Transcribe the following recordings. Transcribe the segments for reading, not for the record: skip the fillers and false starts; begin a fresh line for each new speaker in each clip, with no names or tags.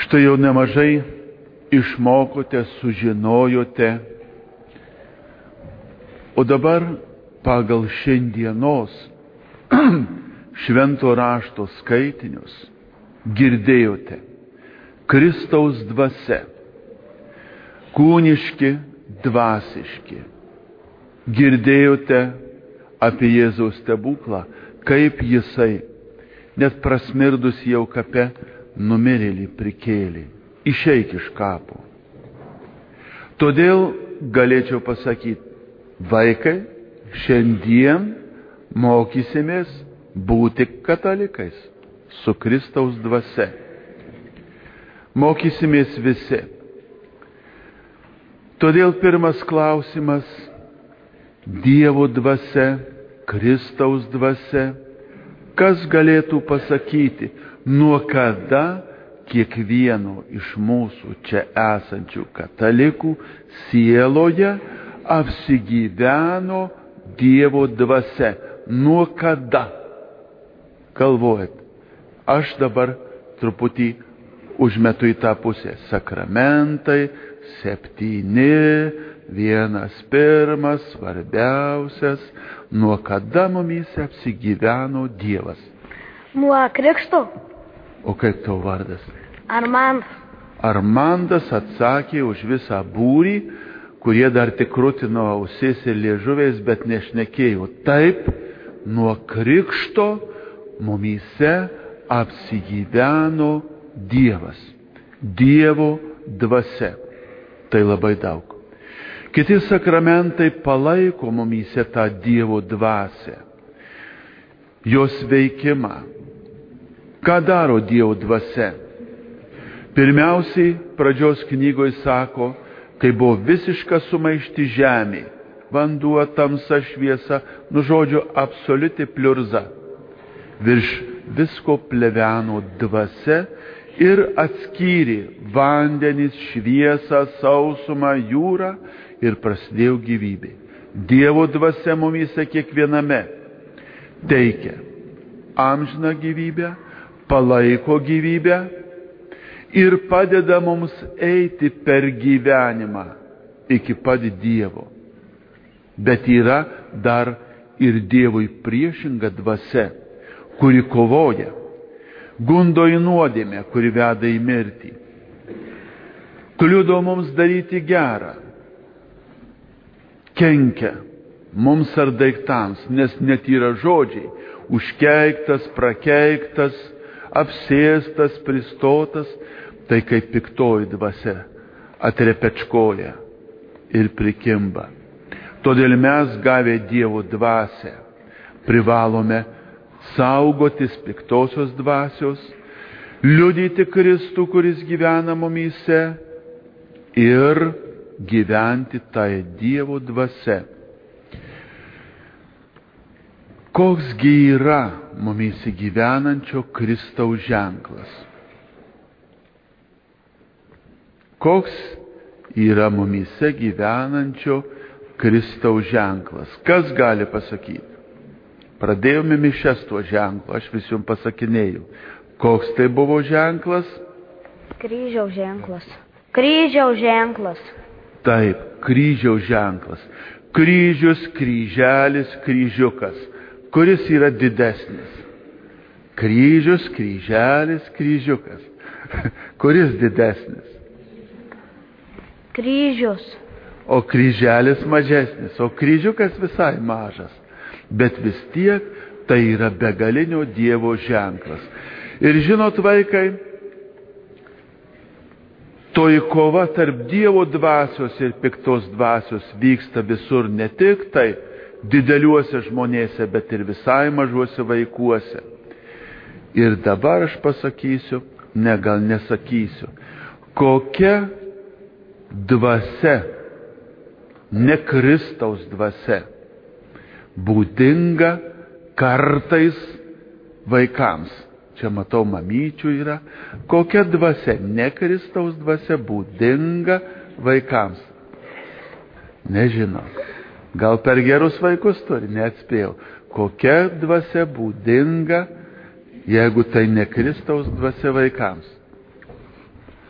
Štai jau nemažai išmokote, sužinojote, o dabar pagal šiandienos švento rašto skaitinius girdėjote Kristaus dvasia, kūniški, dvasiški. Girdėjote apie Jėzaus stebuklą, kaip jisai, net prasmirdus jau kape, numirėlį prikėlė. Išeik iš kapo. Todėl galėčiau pasakyti, vaikai, šiandien mokysimės būti katalikais su Kristaus dvasia. Mokysimės visi. Todėl pirmas klausimas – Dievo dvasia, Kristaus dvasia. Kas galėtų pasakyti, nuo kada kiekvieno iš mūsų čia esančių katalikų sieloje apsigyveno Dievo dvasia? Nuo kada? Galvojat, aš dabar truputį užmetu į tą pusę. Sakramentai, 7, vienas pirmas, svarbiausias. Nuo kada mumyse apsigyveno Dievas?
Nuo krikšto.
O kaip tavo vardas?
Armandas.
Armandas atsakė už visą būrį, kurie dar tik krutino ausis ir liežuviais, bet nešnekėjo. Taip, nuo krikšto mumyse apsigyveno Dievas. Dievo dvasia. Tai labai daug. Kiti sakramentai palaiko mumyse tą Dievo dvasią, jos veikimą. Ką daro Dievo dvasia? Pirmiausiai, pradžios knygoje sako, kai buvo visiška sumaišti žemė, vanduo, tamsa, šviesa, žodžiu, absoliuti pliurza. Virš visko pleveno dvasia ir atskyrė vandenis, šviesą, sausumą, jūrą ir prasidėjo gyvybė. Dievo dvasia mumyse kiekviename teikia amžiną gyvybę, palaiko gyvybę ir padeda mums eiti per gyvenimą iki pat Dievo. Bet yra dar ir Dievui priešinga dvasia, kuri kovoja, gundo į nuodėmę, kuri veda į mirtį, kliudo mums daryti gerą, kenkia mums ar daiktams, nes netyra žodžiai, užkeiktas, prakeiktas, apsėstas, pristotas, tai kaip piktoji dvasia atrepečkoja ir prikimba. Todėl mes, gavę Dievo dvasią, privalome saugotis piktosios dvasios, liudyti Kristų, kuris gyvena mumyse, ir gyventi tai Dievo dvasia. Koksgi yra mumyse gyvenančio Kristaus ženklas? Koks yra mumyse gyvenančio Kristaus ženklas? Kas gali pasakyti? Pradėjome mišias tuo ženklu, aš vis jums pasakinėjau. Koks tai buvo ženklas?
Kryžiaus ženklas. Kryžiaus ženklas.
Taip, kryžiaus ženklas. Kryžius, kryželis, kryžiukas. Kuris yra didesnis? Kryžius, kryželis, kryžiukas. Kuris didesnis?
Kryžius.
O kryželis mažesnis, o kryžiukas visai mažas. Bet vis tiek tai yra begalinio Dievo ženklas. Ir žinot, vaikai, toji kova tarp Dievo dvasios ir piktos dvasios vyksta visur, ne tik tai dideliuose žmonėse, bet ir visai mažuose vaikuose. Ir dabar aš pasakysiu, gal nesakysiu, kokia dvasia, ne Kristaus dvasia, būdinga kartais vaikams. Čia matau, mamyčių yra. Kokia dvasia, ne Kristaus dvasia, būdinga vaikams? Nežinau. Gal per gerus vaikus turi, neatspėjau. Kokia dvasia būdinga, jeigu tai ne Kristaus dvasia vaikams?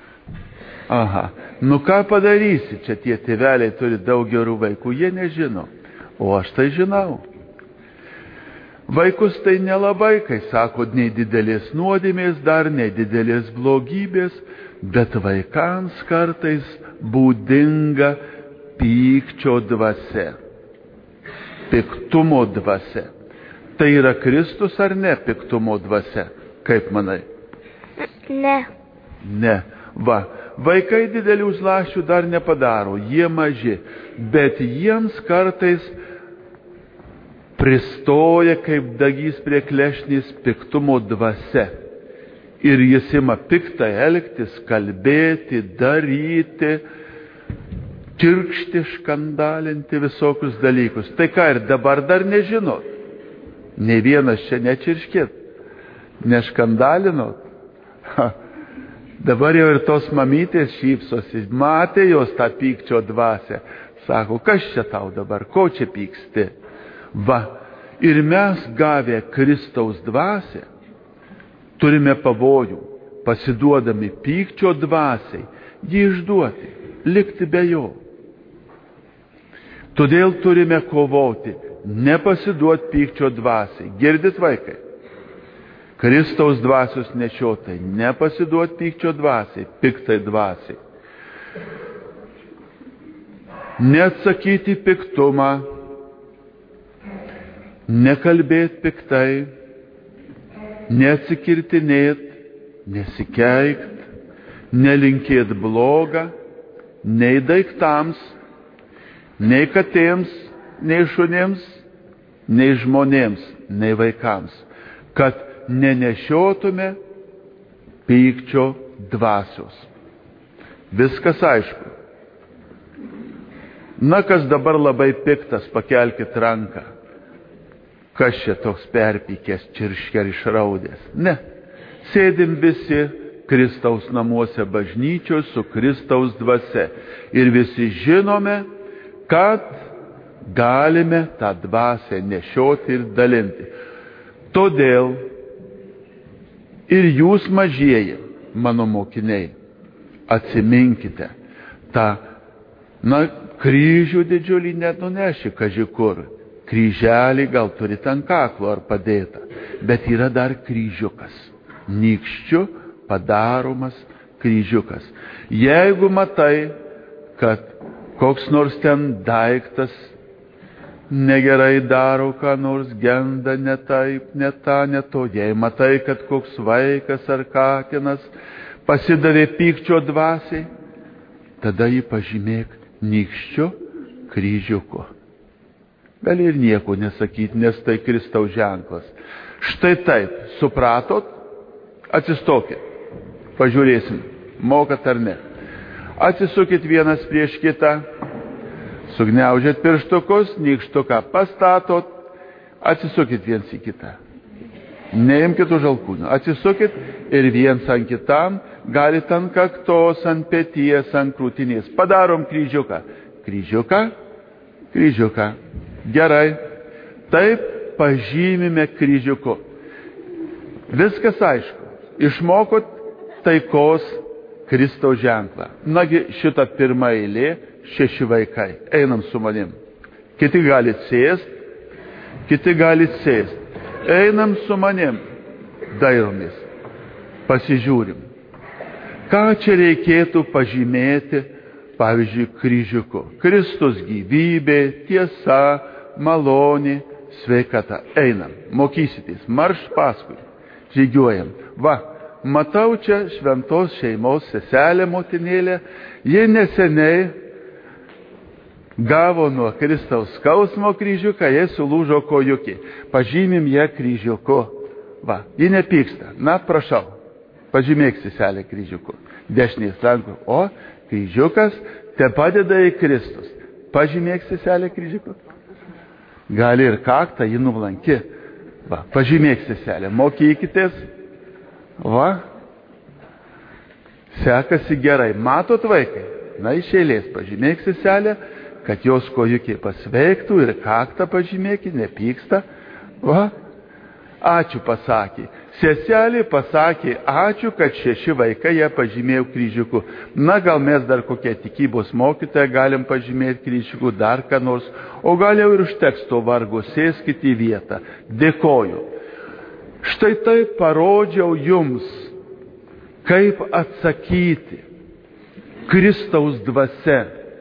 Aha, nu ką padarysi, čia tie tėveliai turi daug gerų vaikų, jie nežino, o aš tai žinau. Vaikus tai nelabai, kai sako, nei didelės nuodėmės dar, nei didelės blogybės, bet vaikams kartais būdinga pykčio dvasia, piktumo dvasia. Tai yra Kristus ar ne piktumo dvasia? Kaip manai?
Ne.
Ne. Va, vaikai didelių zlašių dar nepadaro, jie maži, bet jiems kartais pristoja kaip dagys prie klešnės piktumo dvasia. Ir jis ima piktai elgtis, kalbėti, daryti, čirkšti, škandalinti visokius dalykus. Tai ką ir dabar dar nežinot? Ne vienas čia nečirškėt, neškandalinot. Dabar jau ir tos mamytės šypsosi, matė jos tą pykčio dvasią. Sako, kas čia tau dabar, ko čia pyksti? Va, ir mes gavę Kristaus dvasią, turime pavojų, pasiduodami pykčio dvasiai, jį išduoti, likti be jo. Todėl turime kovoti, nepasiduoti pykčio dvasiai. Girdit, vaikai? Kristaus dvasios nešiotai, nepasiduoti pykčio dvasiai, piktai dvasiai. Neatsakyti piktumą, nekalbėti piktai, neatsikirtinėt, nesikeikt, nelinkėt blogą, nei daiktams, nei katėms, nei šunėms, nei žmonėms, nei vaikams, kad nenešiotume pykčio dvasios. Viskas aišku. Na, kas dabar labai piktas, pakelkit ranką. Kas čia toks perpykęs, čirškia ir išraudęs? Ne. Sėdim visi Kristaus namuose bažnyčios su Kristaus dvasia. Ir visi žinome, kad galime tą dvasią nešioti ir dalinti. Todėl ir jūs, mažieji, mano mokiniai, atsiminkite tą, kryžių didžiulį net nuneši kažkur. Kryželį gal turit ant kaklo ar padėta, bet yra dar kryžiukas. Nykščiu padaromas kryžiukas. Jeigu matai, kad koks nors ten daiktas negerai daro, ką nors genda, ne taip, ne tą, ne to. Jei matai, kad koks vaikas ar katinas pasidavė pykčio dvasiai, tada jį pažymėk nykščiu kryžiuku. Gali ir nieko nesakyti, nes tai Kristaus ženklas. Štai taip, supratot? Atsistokit. Pažiūrėsim, mokat ar ne. Atsisukit vienas prieš kitą. Sugniaužėt pirštukus, nykštuką pastatot, atsisukit viens į kitą. Neimkit už alkūnių, atsisukit ir viens ant kitam, galit ant kaktos, ant peties, ant krūtinės. Padarom kryžiuką. Kryžiuką, kryžiuką. Gerai. Taip pažymime kryžiuku. Viskas aišku. Išmokot taikos Kristaus ženklą. Nagi šitą pirmą eilė, 6 vaikai. Einam su manim. Kiti galit sėst, kiti galit sėst. Einam su manim. Dairomės. Pasižiūrim. Ką čia reikėtų pažymėti, pavyzdžiui, kryžiuku? Kristus gyvybė, tiesa, malonė, sveikata. Einam. Mokysitės. Marš paskui. Žygiuojam. Va. Matau čia šventos šeimos seselė motinėlė. Jie neseniai gavo nuo Kristaus skausmo kryžiuką, jie sulūžo kojukį. Pažymim ją kryžiuku. Va, ji nepyksta. Na, prašau, pažymėk seselę kryžiuku. Dešinės rankų. O, kryžiukas te padeda į Kristus. Pažymėk seselę kryžiuku. Gali ir kaktą, ji nublanki. Va, pažymėk seselę. Mokykitės. Va, sekasi gerai. Matot, vaikai? Na, iš eilės pažymėk seselę, kad jos kojukiai pasveiktų ir kaktą pažymėkit, nepyksta. Va, ačiū pasakė. Seselė pasakė, ačiū, kad 6 vaikai ją pažymėjo kryžiuku. Na, gal mes dar kokią tikybos mokytoją galim pažymėti kryžiuku, dar ką nors, o gal jau ir užteks to vargo, sėskite į vietą. Dėkoju. Štai taip parodžiau jums, kaip atsakyti Kristaus dvasia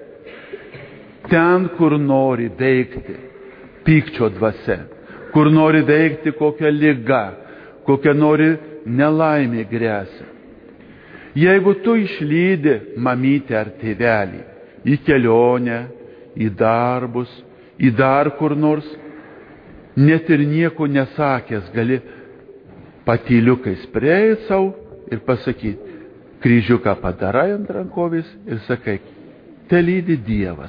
ten, kur nori veikti pykčio dvasia, kur nori veikti kokią ligą, kokia nori nelaimė gresia. Jeigu tu išlydi mamytę ar tėvelį į kelionę, į darbus, į dar kur nors, net ir nieko nesakęs gali patyliukais prieiti savo ir pasakyti, kryžiuką padarai ant rankovės ir sakai, te lydi Dievas.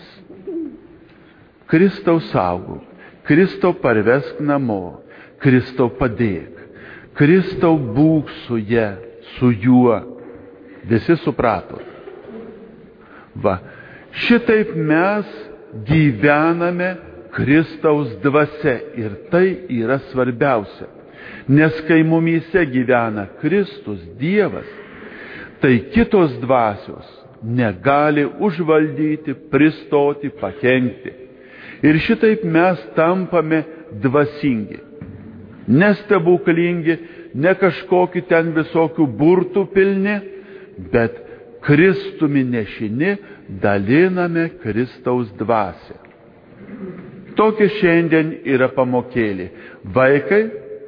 Kristau saugok, Kristau parvesk namo, Kristau padėk. Kristau būk su juo. Visi suprato. Va, šitaip mes gyvename Kristaus dvasia ir tai yra svarbiausia. Nes kai mumyse gyvena Kristus, Dievas, tai kitos dvasios negali užvaldyti, pristoti, pakenkti. Ir šitaip mes tampame dvasingi. Nestebuklingi, ne kažkokie ten visokių burtų pilni, bet Kristumi nešini daliname Kristaus dvasią. Tokia šiandien yra pamokėlė. Vaikai,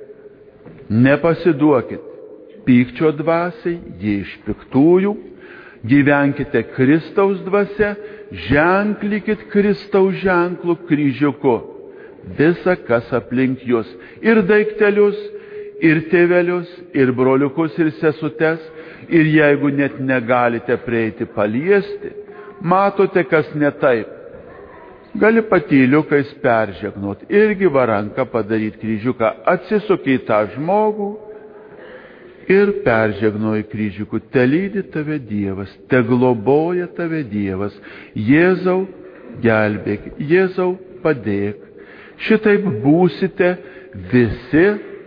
nepasiduokit pykčio dvasiai, jie iš piktųjų, gyvenkite Kristaus dvasia, ženklikit Kristaus ženklu kryžiuku. Visa, kas aplink jūs, ir daiktelius, ir tėvelius, ir broliukus, ir sesutes, ir jeigu net negalite prieiti paliesti, matote, kas ne taip, gali patyliukais peržegnot, irgi varanką padaryti kryžiuką, atsisukiai tą žmogų ir peržegnoji kryžiuku, te lydi tave Dievas, te globoja tave Dievas, Jėzau gelbėk, Jėzau padėk. Šitaip būsite visi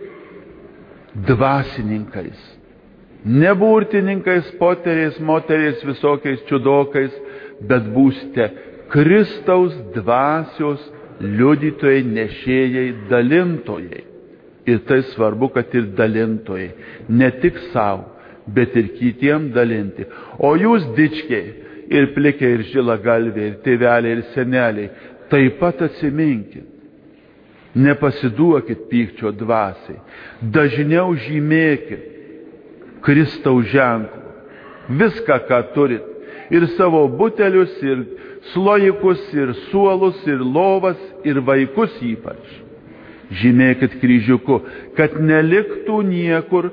dvasininkais. Ne burtininkais, poteriais, moteriais, visokiais čiudokais, bet būsite Kristaus dvasios liudytojai, nešėjai, dalintojai. Ir tai svarbu, kad ir dalintojai. Ne tik savo, bet ir kitiem dalinti. O jūs, dičkiai, ir plikiai, ir žilagalviai, ir tėveliai, ir seneliai, taip pat atsiminkit. Nepasiduokit pykčio dvasiai. Dažniau žymėkit Kristaus ženklų. Viską, ką turit. Ir savo butelius, ir slojikus, ir suolus, ir lovas, ir vaikus ypač. Žymėkit kryžiuku, kad neliktų niekur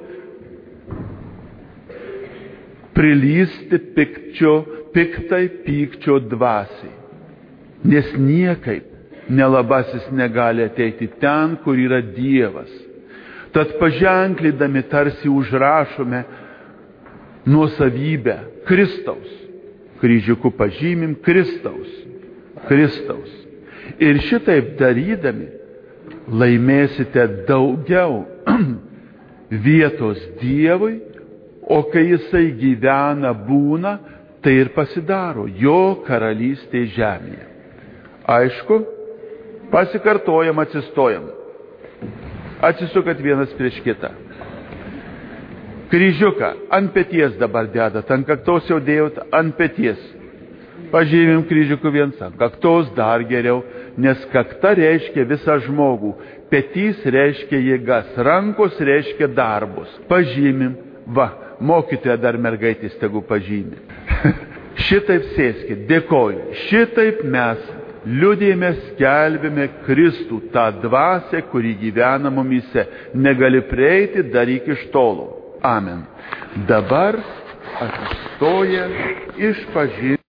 prilysti piktai pykčio dvasiai. Nes niekaip nelabasis negali ateiti ten, kur yra Dievas. Tad paženklydami tarsi užrašome nuosavybę Kristaus. Kryžiuku pažymim Kristaus. Ir šitaip darydami laimėsite daugiau vietos Dievui, o kai jisai gyvena, būna, tai ir pasidaro jo karalystė žemėje. Aišku, pasikartojam, atsistojam. Atsisukat vienas prieš kitą. Kryžiuką ant peties dabar dedat, ant kaktos jau dėjot, ant peties. Pažymim kryžiuku viens, ant kaktos dar geriau, nes kakta reiškia visą žmogų, petys reiškia jėgas, rankos reiškia darbus. Pažymim, va, mokytoja dar mergaitės tegu pažymė. Šitaip sėskit, dėkoju, šitaip mes liudijame, skelbėme Kristų, tą dvasią, kuri gyvena mumyse. Negali prieiti, daryk iš tolo. Amen. Dabar atsistoja išpažinti.